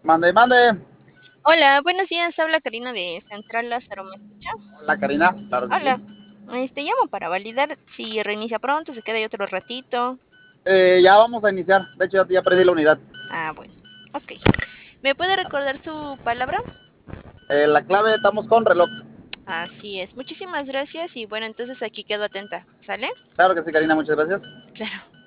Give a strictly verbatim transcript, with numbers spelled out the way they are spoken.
Mande, mande. Hola, buenos días. Habla Karina de Central Lázaro. ¿Me escucha? Hola, Karina. Claro que sí. Hola. Este, llamo para validar si reinicia pronto, se queda ahí otro ratito. Eh, ya vamos a iniciar. De hecho, ya, ya prendí la unidad. Ah, bueno. Ok. ¿Me puede recordar su palabra? Eh, la clave, estamos con reloj. Así es. Muchísimas gracias y bueno, entonces aquí quedo atenta. ¿Sale? Claro que sí, Karina. Muchas gracias. Claro.